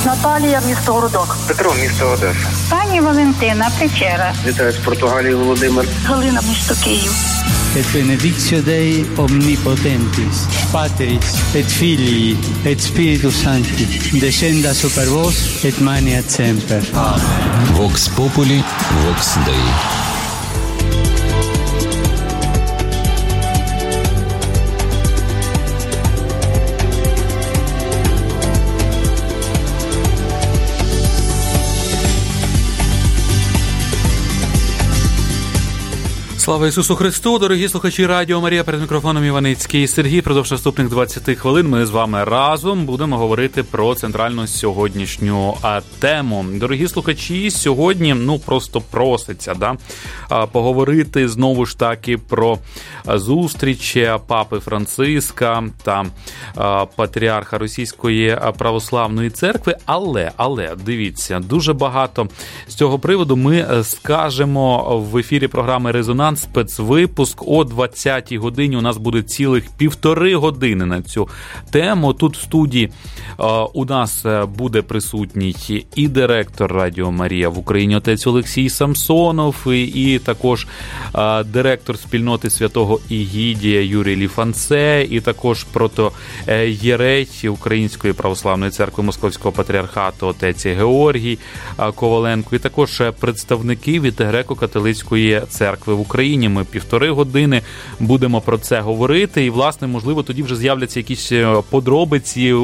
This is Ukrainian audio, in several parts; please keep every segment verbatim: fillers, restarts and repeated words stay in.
Наталія, місто Городок. Петро, місто Одеса. Пані Валентина, Печера. Вітаю з Португалії, Володимир. Галина, місто Київ. Et benedictio Dei omnipotentis, Patris, et Filii, et Spiritus Sancti, descenda super vos, et maneat semper. Amen. Vox Populi, Vox Dei. Слава Ісусу Христу, дорогі слухачі Радіо Марія, перед мікрофоном Іваницький Сергій. Продовж наступних двадцять хвилин ми з вами разом будемо говорити про центральну сьогоднішню тему. Дорогі слухачі, сьогодні, ну, просто проситься, да, поговорити знову ж таки про зустріч Папи Франциска та патріарха Російської Православної Церкви, але, але, дивіться, дуже багато з цього приводу ми скажемо в ефірі програми «Резонанс», спецвипуск о двадцятій годині. У нас буде цілих півтори години на цю тему. Тут в студії е, у нас буде присутній і директор Радіо Марія в Україні, отець Олексій Самсонов, і, і також е, директор спільноти Святого Ігідія Юрій Ліфанце, і також протоєрей Української Православної Церкви Московського Патріархату отець Георгій Коваленко, і також представники від Греко-католицької церкви в Україні. Ми півтори години будемо про це говорити, і, власне, можливо, тоді вже з'являться якісь подробиці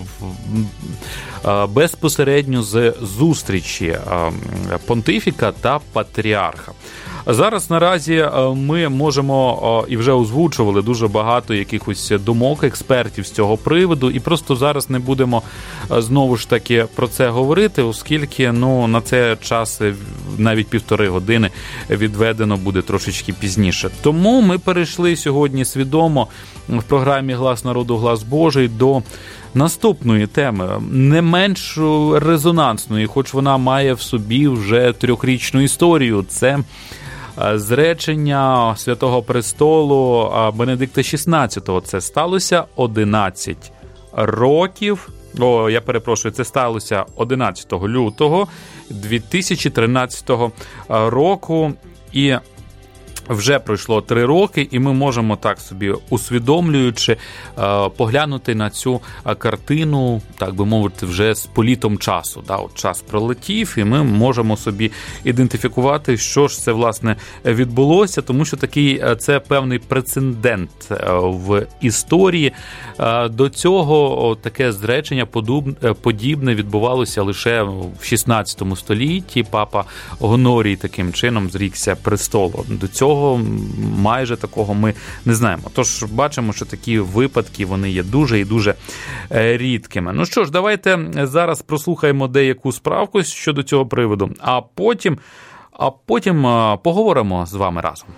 безпосередньо з зустрічі понтифіка та патріарха. Зараз наразі ми можемо і вже озвучували дуже багато якихось думок експертів з цього приводу, і просто зараз не будемо знову ж таки про це говорити, оскільки, ну, на це час навіть півтори години відведено буде трошечки пізніше. Тому ми перейшли сьогодні свідомо в програмі «Глас народу, глас Божий» до наступної теми, не менш резонансної, хоч вона має в собі вже трьохрічну історію. Це зречення Святого Престолу Бенедикта шістнадцятого. Це сталося одинадцять років. О, я перепрошую, це сталося одинадцятого лютого дві тисячі тринадцятого року. І вже пройшло три роки, і ми можемо так собі, усвідомлюючи, поглянути на цю картину, так би мовити, вже з політом часу. Да, от час пролетів, і ми можемо собі ідентифікувати, що ж це, власне, відбулося, тому що такий, це певний прецедент в історії. До цього таке зречення подібне відбувалося лише в шістнадцятому столітті. Папа Гонорій таким чином зрікся престолу. До цього майже такого ми не знаємо. Тож бачимо, що такі випадки, вони є дуже і дуже рідкими. Ну що ж, давайте зараз прослухаємо деяку справку щодо цього приводу, а потім, а потім поговоримо з вами разом.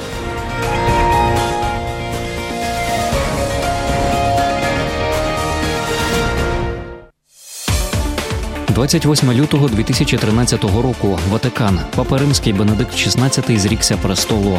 двадцять восьмого лютого дві тисячі тринадцятого року. Ватикан. Папа Римський Бенедикт шістнадцятий зрікся престолу.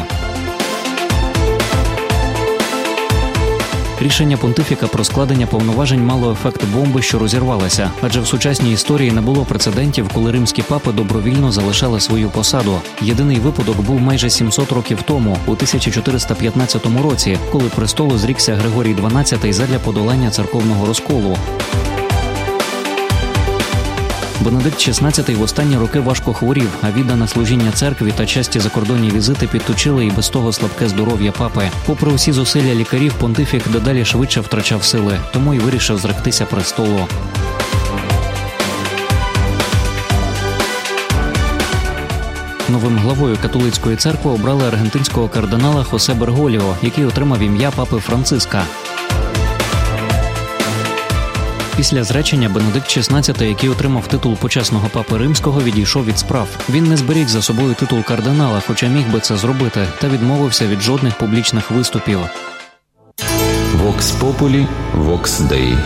Рішення понтифіка про складення повноважень мало ефект бомби, що розірвалася, адже в сучасній історії не було прецедентів, коли римські папи добровільно залишали свою посаду. Єдиний випадок був майже сімсот років тому, у тисяча чотириста п'ятнадцятому році, коли престолу зрікся Григорій дванадцятий задля подолання церковного розколу. Бенедикт шістнадцятий в останні роки важко хворів, а віддане служіння церкві та часті закордонні візити підточили і без того слабке здоров'я папи. Попри усі зусилля лікарів, понтифік дедалі швидше втрачав сили, тому й вирішив зректися престолу. Новим главою католицької церкви обрали аргентинського кардинала Хосе Берголіо, який отримав ім'я папи Франциска. Після зречення Бенедикт шістнадцятий, який отримав титул почесного папи римського, відійшов від справ. Він не зберіг за собою титул кардинала, хоча міг би це зробити, та відмовився від жодних публічних виступів. Vox Populi, Vox Dei.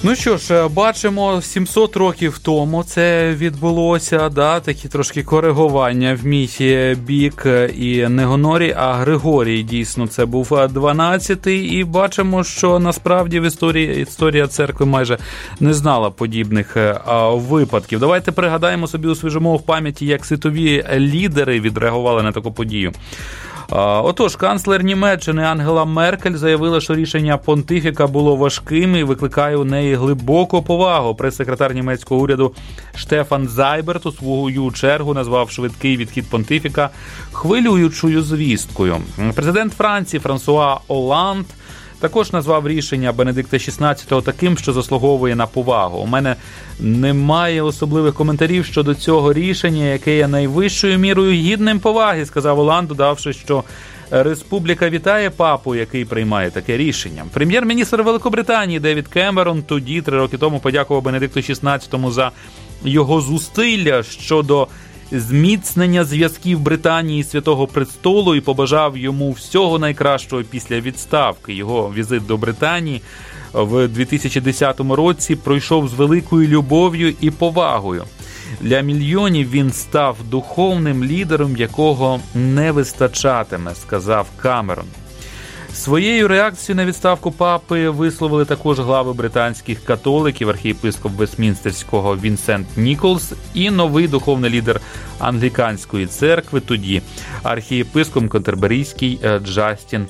Ну що ж, бачимо, сімсот років тому це відбулося, да, такі трошки коригування в міфі бік і не Гонорій, а Григорій, дійсно, це був дванадцятий, і бачимо, що насправді в історії історія церкви майже не знала подібних а, випадків. Давайте пригадаємо собі, освіжимо в пам'яті, як світові лідери відреагували на таку подію. Отож, канцлер Німеччини Ангела Меркель заявила, що рішення понтифіка було важким і викликає у неї глибоку повагу. Прес-секретар німецького уряду Штефан Зайберт у свою чергу назвав швидкий відхід понтифіка хвилюючою звісткою. Президент Франції Франсуа Оланд також назвав рішення Бенедикта шістнадцятого таким, що заслуговує на повагу. У мене немає особливих коментарів щодо цього рішення, яке є найвищою мірою гідним поваги, сказав Оланд, додавши, що республіка вітає папу, який приймає таке рішення. Прем'єр-міністр Великобританії Девід Кемерон тоді, три роки тому, подякував Бенедикту шістнадцятому за його зусилля щодо зміцнення зв'язків Британії і Святого Престолу і побажав йому всього найкращого після відставки. Його візит до Британії в дві тисячі десятому році пройшов з великою любов'ю і повагою. Для мільйонів він став духовним лідером, якого не вистачатиме, сказав Камерон. Своєю реакцією на відставку папи висловили також глави британських католиків, архієпископ Вестмінстерського Вінсент Ніколс і новий духовний лідер англіканської церкви, тоді архієпископ Контерберійський Джастін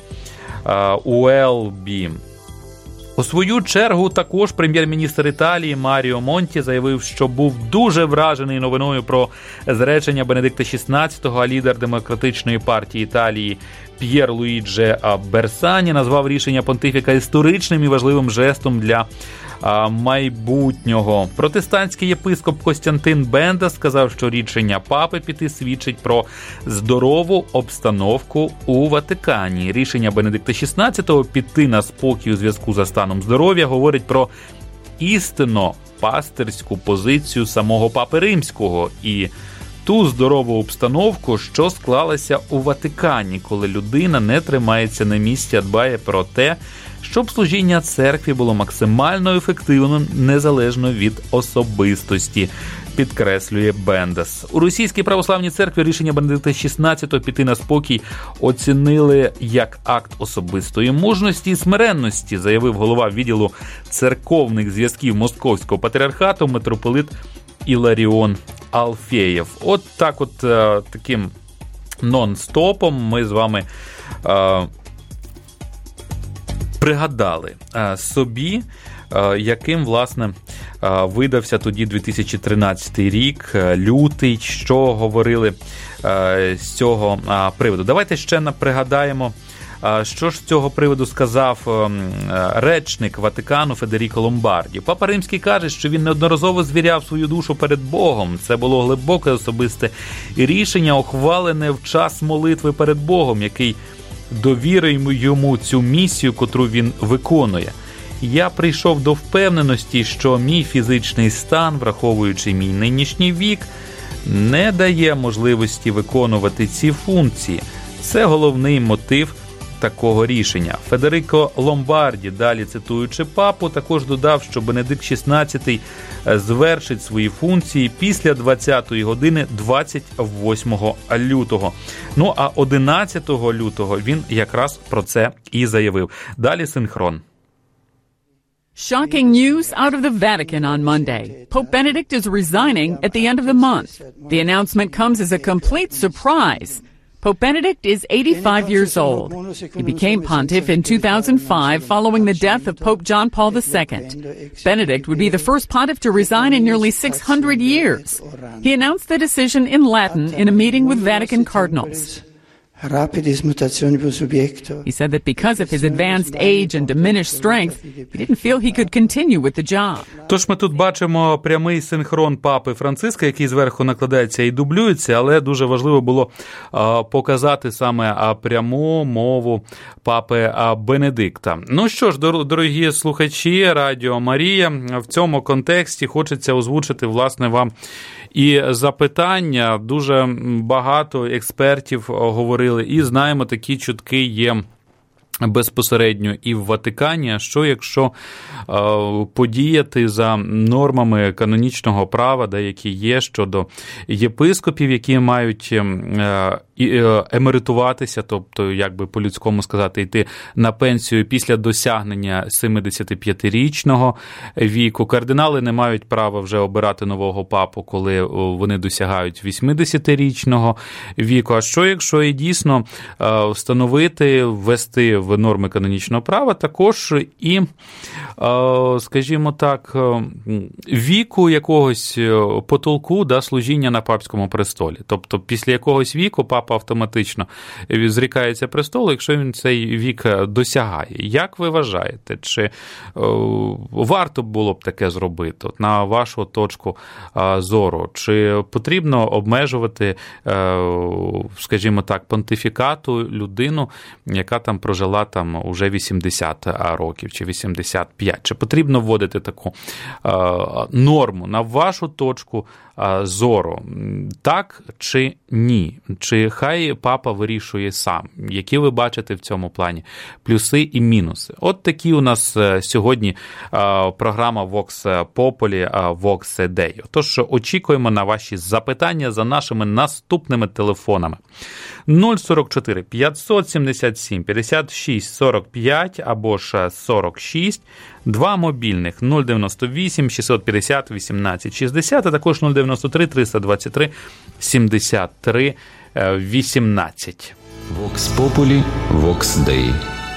Уелбі. У свою чергу також прем'єр-міністр Італії Маріо Монті заявив, що був дуже вражений новиною про зречення Бенедикта шістнадцятого, а лідер Демократичної партії Італії П'єр Луїджі Берсані назвав рішення понтифіка історичним і важливим жестом для а, майбутнього. Протестантський єпископ Костянтин Бенда сказав, що рішення папи піти свідчить про здорову обстановку у Ватикані. Рішення Бенедикта шістнадцятого піти на спокій у зв'язку за станом здоров'я говорить про істинно пастирську позицію самого папи Римського і ту здорову обстановку, що склалася у Ватикані, коли людина не тримається на місці, а дбає про те, щоб служіння церкві було максимально ефективним, незалежно від особистості, підкреслює Бендас. У Російській православній церкві рішення Бенедикта шістнадцятого піти на спокій оцінили як акт особистої мужності і смиренності, заявив голова відділу церковних зв'язків Московського патріархату митрополит Іларіон Алфєєв. От так от е, таким нон-стопом ми з вами е, пригадали е, собі, е, яким, власне, е, видався тоді дві тисячі тринадцятий рік, е, лютий, що говорили е, з цього е, приводу. Давайте ще пригадаємо, що ж з цього приводу сказав речник Ватикану Федеріко Ломбарді. Папа Римський каже, що він неодноразово звіряв свою душу перед Богом. Це було глибоке особисте рішення, ухвалене в час молитви перед Богом, який довірив йому цю місію, котру він виконує. Я прийшов до впевненості, що мій фізичний стан, враховуючи мій нинішній вік, не дає можливості виконувати ці функції. Це головний мотив такого рішення. Федерико Ломбарді, далі цитуючи папу, також додав, що Бенедикт шістнадцятий звершить свої функції після двадцятої години двадцять восьмого лютого. Ну, а одинадцятого лютого він якраз про це і заявив. Далі синхрон. Shocking news out of the Vatican on Monday. Pope Benedict is resigning at the end of the month. The announcement comes as a complete surprise. Pope Benedict is eighty-five years old. He became pontiff in two thousand five following the death of Pope John Paul the Second. Benedict would be the first pontiff to resign in nearly six hundred years. He announced the decision in Latin in a meeting with Vatican cardinals. He said that because of his advanced age and diminished strength, he didn't feel he could continue with the job. Тож ми тут бачимо прямий синхрон папи Франциска, який зверху накладається і дублюється, але дуже важливо було а, показати саме а, пряму мову папи а, Бенедикта. Ну що ж, дорогі слухачі Радіо Марія, в цьому контексті хочеться озвучити, власне, вам і запитання. Дуже багато експертів говорили, і знаємо, такі чутки є безпосередньо і в Ватикані, а що якщо е, подіяти за нормами канонічного права, де які є щодо єпископів, які мають е, е, емеритуватися, тобто, як би по-людському сказати, йти на пенсію після досягнення сімдесятип'ятирічного віку. Кардинали не мають права вже обирати нового папу, коли вони досягають вісімдесятирічного віку. А що якщо і дійсно е, встановити, ввести в норми канонічного права також і, скажімо так, віку якогось потолку, да, служіння на папському престолі. Тобто після якогось віку папа автоматично зрікається престолу, якщо він цей вік досягає. Як ви вважаєте, чи варто було б таке зробити, от, на вашу точку зору? Чи потрібно обмежувати, скажімо так, понтифікату людину, яка там прожила там уже вісімдесят років чи вісімдесят п'ять? Чи потрібно вводити таку е, норму на вашу точку е, зору? Так чи ні? Чи хай папа вирішує сам? Які ви бачите в цьому плані плюси і мінуси? От такі у нас сьогодні е, програма Vox Populi, е, Vox Dei. Тож очікуємо на ваші запитання за нашими наступними телефонами. нуль сорок чотири п'ятсот сімдесят сім п'ятдесят шість сорок п'ять або ж сорок шість, два мобільних нуль дев'яносто вісім шістсот п'ятдесят вісімнадцять шістдесят, а також нуль дев'яносто три триста двадцять три сімдесят три вісімнадцять. Vox Populi, Vox Dei.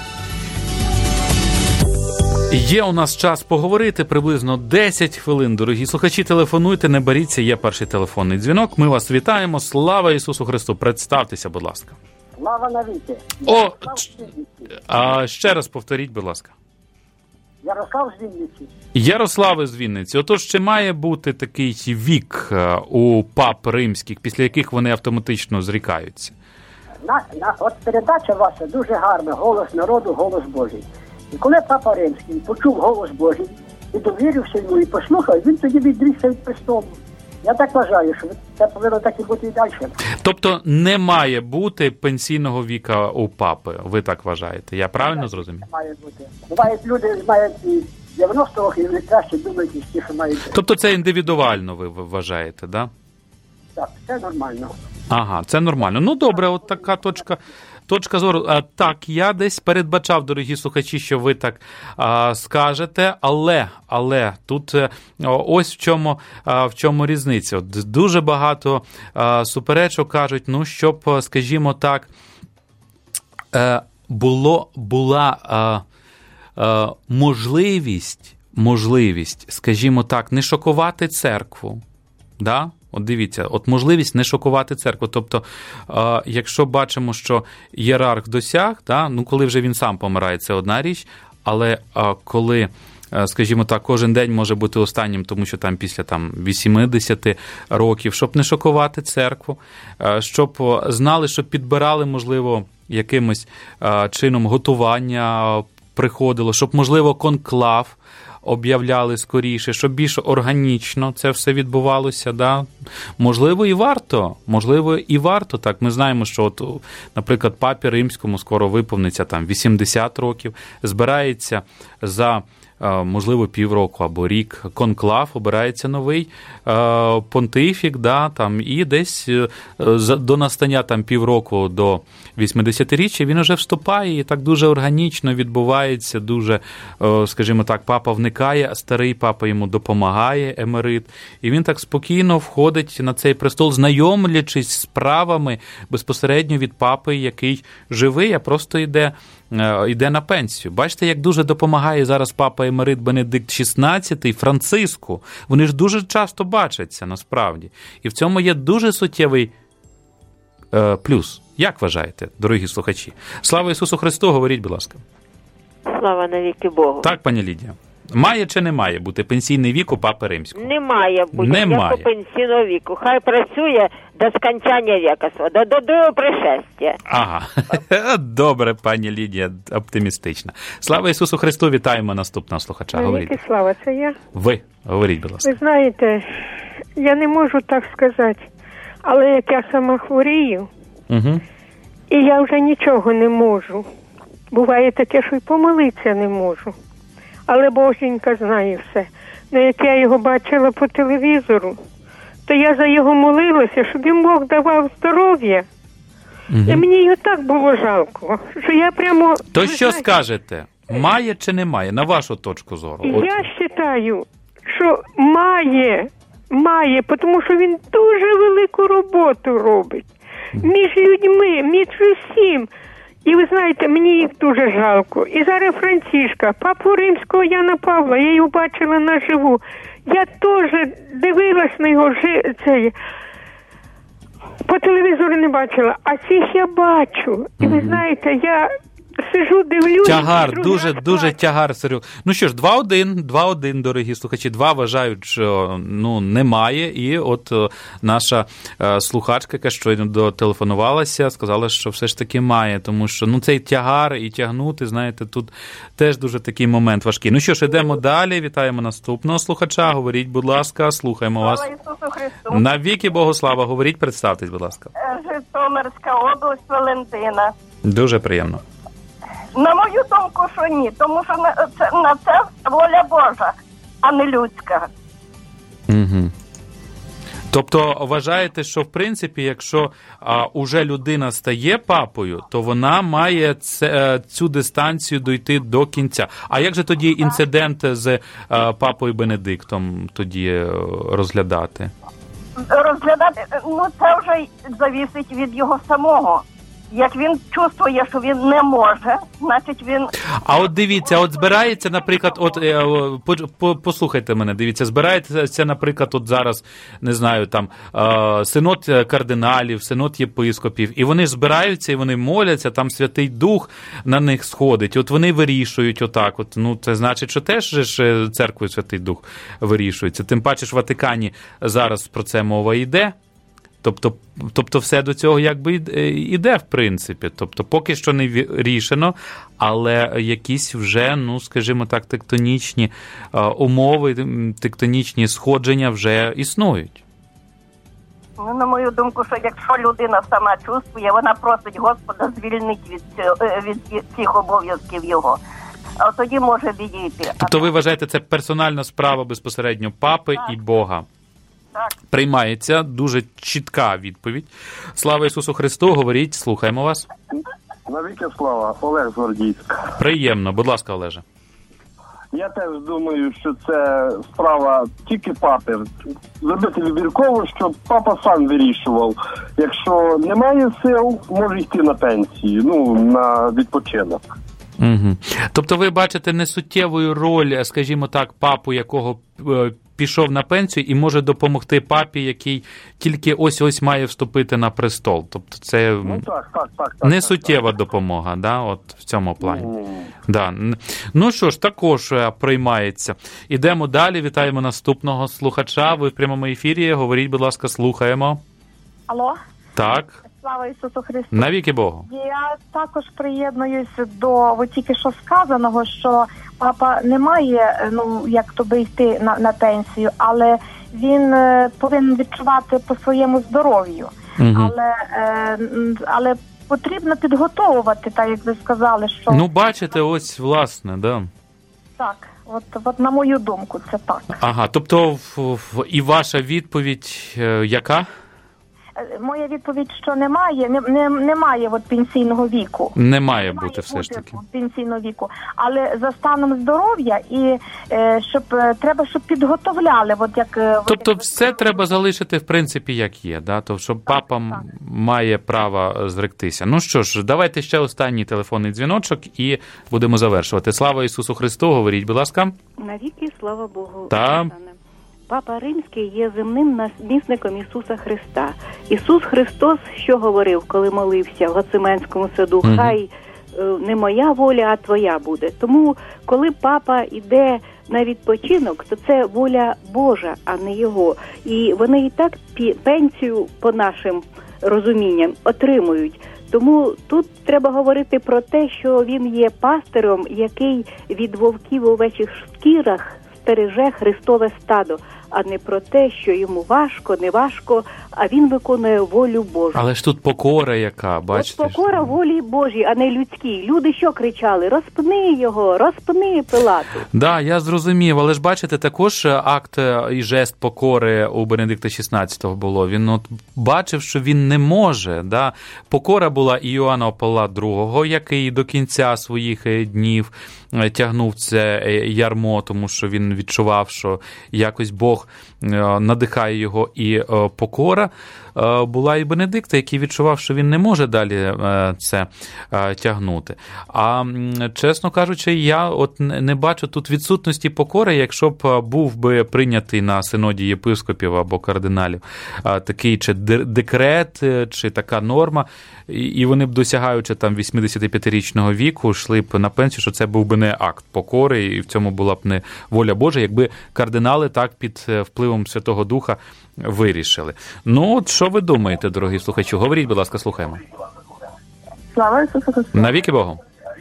Є у нас час поговорити, приблизно десять хвилин. Дорогі слухачі, телефонуйте, не боріться, є перший телефонний дзвінок. Ми вас вітаємо. Слава Ісусу Христу! Представтеся, будь ласка. Слава навіки. О, а ще раз повторіть, будь ласка. Ярослав з Вінниці. Ярославе з Вінниці. Отож, чи має бути такий вік у пап римських, після яких вони автоматично зрікаються? На, на, от передача ваша дуже гарна. Голос народу, голос Божий. І коли папа Римський почув голос Божий і довірився йому, і послухав, він тоді відрікся від престолу. Я так вважаю, що це повинно так і бути і далі. Тобто не має бути пенсійного віка у папи, ви так вважаєте? Я правильно не, зрозумів? Не має бути. Бувають люди, мають і дев'яносто років, і вони краще думають, ніж ті, що мають. Тобто це індивідуально ви вважаєте, так? Да? Так, це нормально. Ага, це нормально. Ну, добре, от така точка... Точка зору. А, так, я десь передбачав, дорогі слухачі, що ви так а, скажете, але, але тут а, ось в чому, а, в чому різниця. От дуже багато а, суперечок кажуть, ну, щоб, скажімо так, а, було, була а, а, можливість, можливість, скажімо так, не шокувати церкву, да? От дивіться, от можливість не шокувати церкву. Тобто, е, якщо бачимо, що ієрарх досяг, да, ну коли вже він сам помирає, це одна річ, але е, коли, е, скажімо так, кожен день може бути останнім, тому що там після там, вісімдесят років, щоб не шокувати церкву, е, щоб знали, щоб підбирали, можливо, якимось е, чином готування приходило, щоб, можливо, конклав об'являли скоріше, щоб більш органічно це все відбувалося, да? Можливо, і варто, можливо, і варто так. Ми знаємо, що, от, наприклад, папі Римському скоро виповниться там вісімдесят років, збирається за, можливо, півроку або рік конклав, обирається новий е, понтифік, да, там, і десь е, до настання там півроку до вісімдесятиріччя він вже вступає, і так дуже органічно відбувається, дуже, е, скажімо так, папа вникає, а старий папа йому допомагає, емерит, і він так спокійно входить на цей престол, знайомлячись з правами безпосередньо від папи, який живий, а просто йде йде на пенсію. Бачите, як дуже допомагає зараз папа емерит Бенедикт шістнадцятий Франциску. Вони ж дуже часто бачаться, насправді. І в цьому є дуже суттєвий е, плюс. Як вважаєте, дорогі слухачі? Слава Ісусу Христу, говоріть, будь ласка. Слава навіки Богу. Так, пані Лідія. Має чи не має бути пенсійний вік у папи Римського? Не має бути. Немає. Як пенсійного віку. Хай працює до скончання віка свого, до, до другого пришестя. Ага. Добре, пані Лідія, оптимістична. Слава Ісусу Христу, вітаємо наступного слухача. Говоріть. Навіки слава, це я. Ви, говоріть, будь ласка. Ви знаєте, я не можу так сказати, але як я сама хворію, угу. і я вже нічого не можу. буває таке, що й помолитися не можу. Але Боженька знає все. Ну, як я його бачила по телевізору, то я за його молилася, щоб їм Бог давав здоров'я. Угу. І мені його так було жалко, що я прямо... То що знаєте, скажете? Має чи не має, на вашу точку зору? Я вважаю, що має, має, тому що він дуже велику роботу робить. Між людьми, між усім. І ви знаєте, мені їх дуже жалко. І зараз Францишка, папу Римського Яна Павла, я його бачила наживу. Я теж дивилась на його жи... це, по телевізору не бачила, а цих я бачу. І ви знаєте, я сижу, дивлюся. Тягар, дуже, дуже тягар, Серег. Ну що ж, два один, два один, дорогі слухачі. Два вважають, що, ну, немає. І от о, наша е, слухачка, яка щойно дотелефонувалася, сказала, що все ж таки має. Тому що, ну, цей тягар і тягнути, знаєте, тут теж дуже такий момент важкий. Ну що ж, йдемо далі. Вітаємо наступного слухача. Говоріть, будь ласка, слухаємо вас. Слава Ісусу Христу. Навіки Богослава. Говоріть, представтесь, будь ласка. Житомирська область, Валентина. Дуже приємно. На мою думку, що ні, тому що на це, на це воля Божа, а не людська. Угу. Тобто вважаєте, що в принципі, якщо а, уже людина стає папою, то вона має це, цю дистанцію дойти до кінця. А як же тоді інцидент з а, папою Бенедиктом тоді розглядати? Розглядати, ну це вже залежить від його самого. Як він чувствує, що він не може, значить він... А от дивіться, от збирається, наприклад, от по, по, послухайте мене, дивіться, збирається, наприклад, от зараз, не знаю, там, синод кардиналів, синод єпископів, і вони ж збираються, і вони моляться, там Святий Дух на них сходить, от вони вирішують отак, от, ну, це значить, що теж ж церквою Святий Дух вирішується, тим паче ж в Ватикані зараз про це мова йде. Тобто, тобто все до цього якби іде, в принципі. Тобто поки що не рішено, але якісь вже, ну, скажімо так, тектонічні умови, тектонічні сходження вже існують. Ну, на мою думку, що якщо людина сама чувствує, вона просить Господа звільнити від, від цих обов'язків його. А тоді може відійти. Тобто ви вважаєте, це персональна справа безпосередньо папи так. і Бога? Так. Приймається дуже чітка відповідь. Слава Ісусу Христу, говоріть, слухаємо вас. Навіки слава, Олег Гвардійськ. Приємно, будь ласка, Олеже. Я теж думаю, що це справа тільки папи. Зробити вибірково, щоб папа сам вирішував. Якщо немає сил, може йти на пенсію, ну, на відпочинок. Угу. Тобто ви бачите несуттєву роль, скажімо так, папу, якого пішов на пенсію і може допомогти папі, який тільки ось-ось має вступити на престол. Тобто це ну, так, так, так, так, не суттєва так, так. допомога, да, от в цьому плані. Mm. Да. Ну що ж, також приймається. Ідемо далі, вітаємо наступного слухача. Ви в прямому ефірі, говоріть, будь ласка, слухаємо. Алло? Так. Слава Ісусу Христу. Навіки Богу. Я також приєднуюсь до от тільки що сказаного, що папа не має, ну, як то би йти на, на пенсію, але він е, повинен відчувати по своєму здоров'ю. Угу. Але, е, але потрібно підготовувати, так як ви сказали, що... Ну, бачите, ось, власне, да. Так, от, от на мою думку, це так. Ага, тобто в, в, і ваша відповідь е, яка? Моя відповідь, що немає, не, не, немає от пенсійного віку. Не має бути немає все ж таки. Пенсійного віку. Але за станом здоров'я і е, щоб треба, щоб підготовляли. От як, тобто як... все треба залишити в принципі як є, да? Тобто, щоб так, папа так. має право зректися. Ну що ж, давайте ще останній телефонний дзвіночок і будемо завершувати. Слава Ісусу Христу, говоріть, будь ласка. Навіки, слава Богу. Так. Папа Римський є земним намісником Ісуса Христа. Ісус Христос що говорив, коли молився в Гециманському саду? Mm-hmm. Хай е, не моя воля, а твоя буде. Тому, коли папа йде на відпочинок, то це воля Божа, а не його. І вони і так пі- пенсію, по нашим розумінням, отримують. Тому тут треба говорити про те, що він є пастирем, який від вовків у овечих шкірах стереже Христове стадо. а не про те, що йому важко, не важко, а він виконує волю Божу. Але ж тут покора яка, бачите? От покора волі Божій, а не людській. Люди що кричали? Розпни його, розпни Пилату. Да, я зрозумів, але ж бачите, також акт і жест покори у Бенедикта шістнадцятого було. Він от бачив, що він не може, да? Покора була і Іоанна Павла другого, який до кінця своїх днів тягнув це ярмо, тому що він відчував, що якось Бог надихає його, і покора була і Бенедикта, який відчував, що він не може далі це тягнути. А, чесно кажучи, я от не бачу тут відсутності покори, якщо б був би прийнятий на синоді єпископів або кардиналів такий чи декрет, чи така норма, і вони б, досягаючи там вісімдесятип'ятирічного віку, йшли б на пенсію, що це був би не акт покори, і в цьому була б не воля Божа, якби кардинали так під впливом Святого Духа вирішили. Ну, от що ви думаєте, дорогі слухачі? Говоріть, будь ласка, слухаємо. Слава Ісусу Христу. Навіки Богу.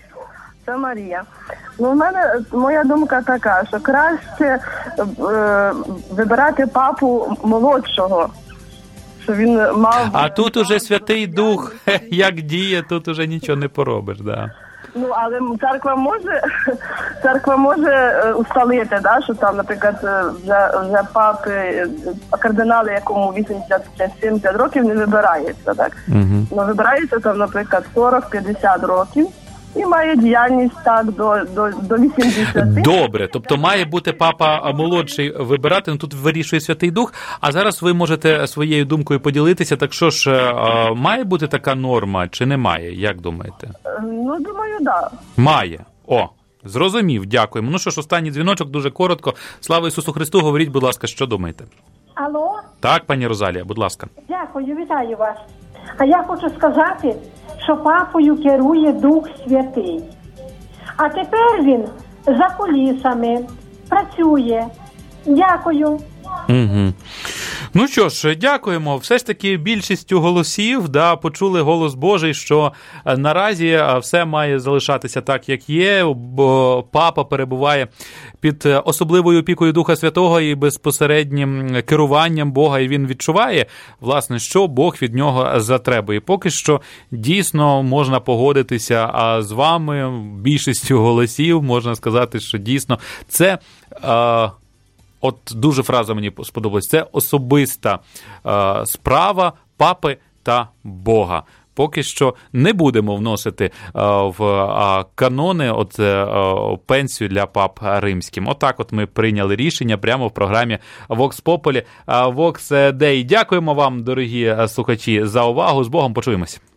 Це Марія. Ну, в мене моя думка така, що краще е, вибирати папу молодшого, що він мав... А тут уже Святий Дух, як діє, тут уже нічого не поробиш, да. Ну, але церква може, церква може усталити, да, що там, наприклад, вже, вже папи, кардинали, якому вісімдесят-сімдесят років, не вибирається, так? Угу. Ну, вибирається там, наприклад, сорок-п'ятдесят років і має діяльність так до, до, до вісімдесяти. Добре, тобто має бути папа молодший вибирати, ну тут вирішує Святий Дух, а зараз ви можете своєю думкою поділитися, так що ж, має бути така норма чи не має, як думаєте? Ну, думаю, да. Має. О, зрозумів, дякуємо. Ну що ж, останній дзвіночок, дуже коротко. Слава Ісусу Христу, говоріть, будь ласка, що думаєте? Алло? Так, пані Розалія, будь ласка. Дякую, вітаю вас. А я хочу сказати, що папою керує Дух Святий. А тепер він за кулісами працює. Дякую. Угу. Ну що ж, дякуємо. Все ж таки більшістю голосів, да, почули голос Божий, що наразі все має залишатися так, як є, бо папа перебуває під особливою опікою Духа Святого і безпосереднім керуванням Бога, і він відчуває, власне, що Бог від нього затребує. Поки що дійсно можна погодитися а з вами, більшістю голосів, можна сказати, що дійсно це... А, От дуже фраза мені сподобалась. Це особиста е, справа папи та Бога. Поки що не будемо вносити е, в е, канони от, е, пенсію для пап римським. Отак от ми прийняли рішення прямо в програмі Vox Populi, Vox Dei. Дякуємо вам, дорогі слухачі, за увагу. З Богом, почуємося.